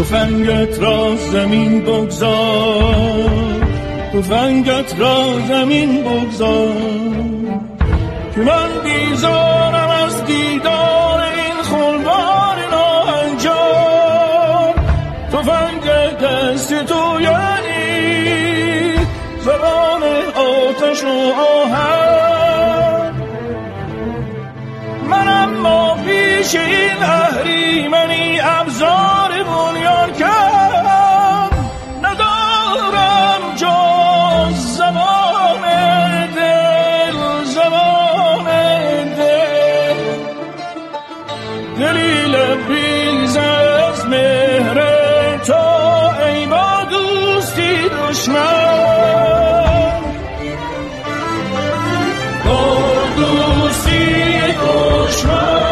تفنگت را زمین بگذار، تفنگت را زمین بگذار، که من بیزارم از دیدار این خلبان ناهنجار. تفنگ دست تو یعنی زبان آتش و آهن، من اما پیش این اهریمنی ابزار بنیان کردم، ندارم جز زبان دل، زبان دل، دلی لبریز از مهر تو ای با دوستی دشمن، با دوستی دشمن.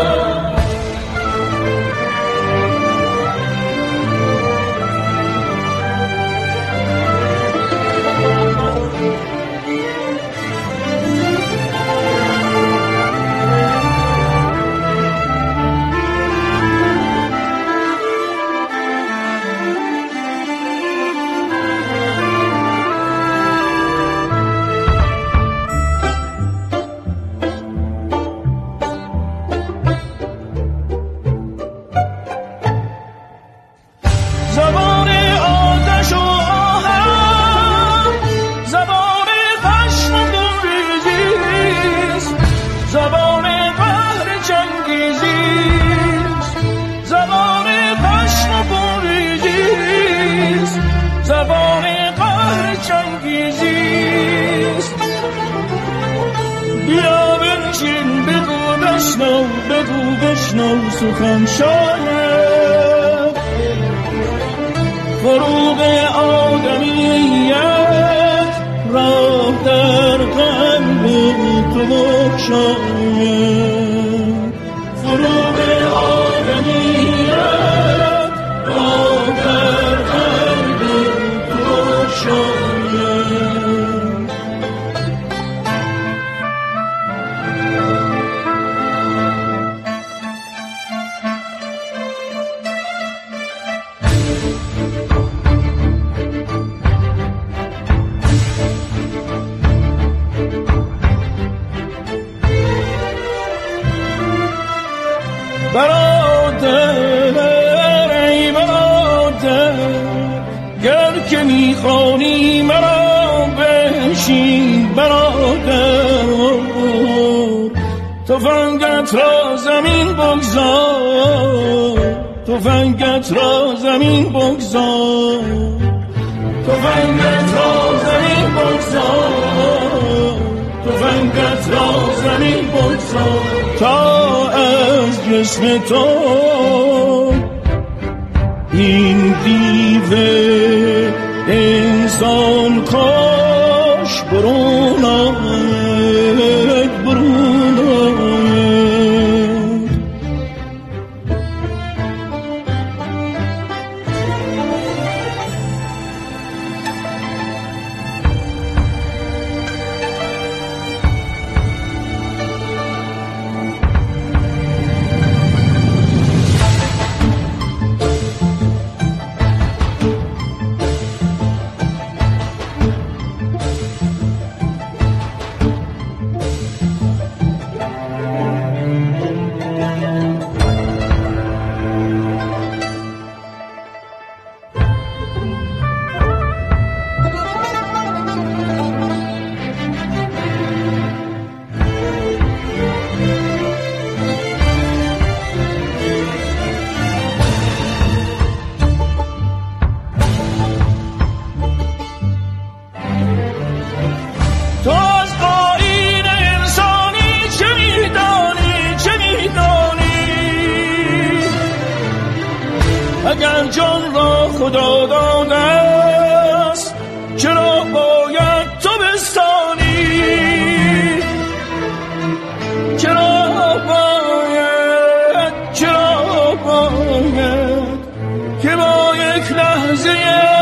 بشنو سخن شاید فروغ آدمیت را در قلب تو بگشاید، فروغ آدمیت را در قلب تو بگشاید. برادر ای برادر، گر که میخوانی مرا بنشین برادر، تفنگت را زمین بگذار، تفنگت را زمین بگذار، تفنگت را زمین بگذار، تفنگت را زمین بگذار، تا از جسم تو این دیو انسان کاش برون آید، برون آید. اگر جان را خدا داده است چرا باید تو بستانی، چرا باید که با یک لحظه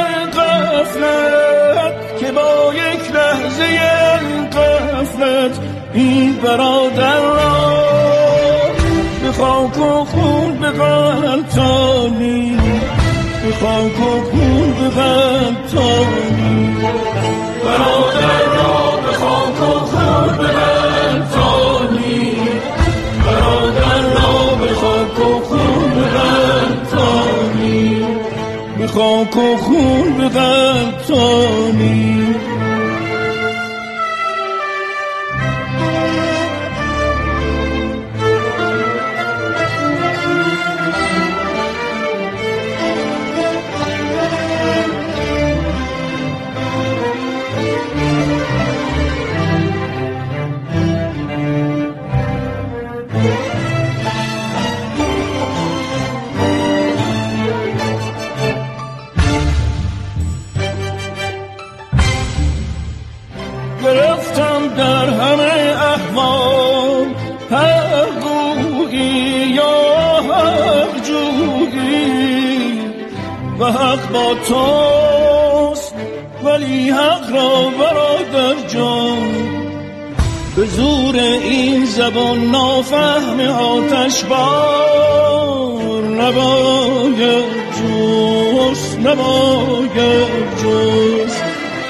غفلت، که با یک لحظه غفلت این برادر را به خاک و خون بغلطانی، به خاک و خون بغلطانی برادر را به خاک و خون بغلطانی برادر را به خاک و خون بغلطانی به خاک و خون بغلطانی گرفتم در همه احوال حق گویی یا حق جویی و حق با توست ولی حق را برادر جان به زور این زبان نافهم آتش بار نباید جست نباید جست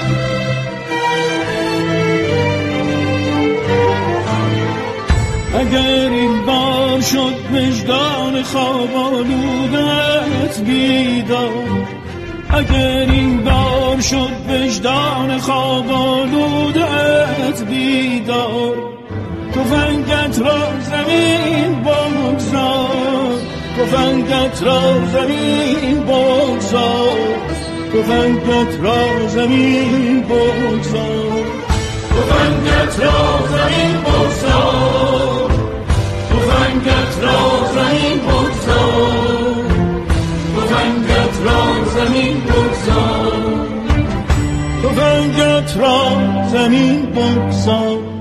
اگر این بار شد وجدان خواب آلودت بیدار اگر این بار شد وجدان خواب آلودت بیدار تفنگت را زمین بگذار تفنگت را زمین بگذار تفنگت را زمین بگذار تفنگت را زمین بگذار تفنگت را زمین بگذار تفنگت را زمین بگذار تفنگت را زمین بگذار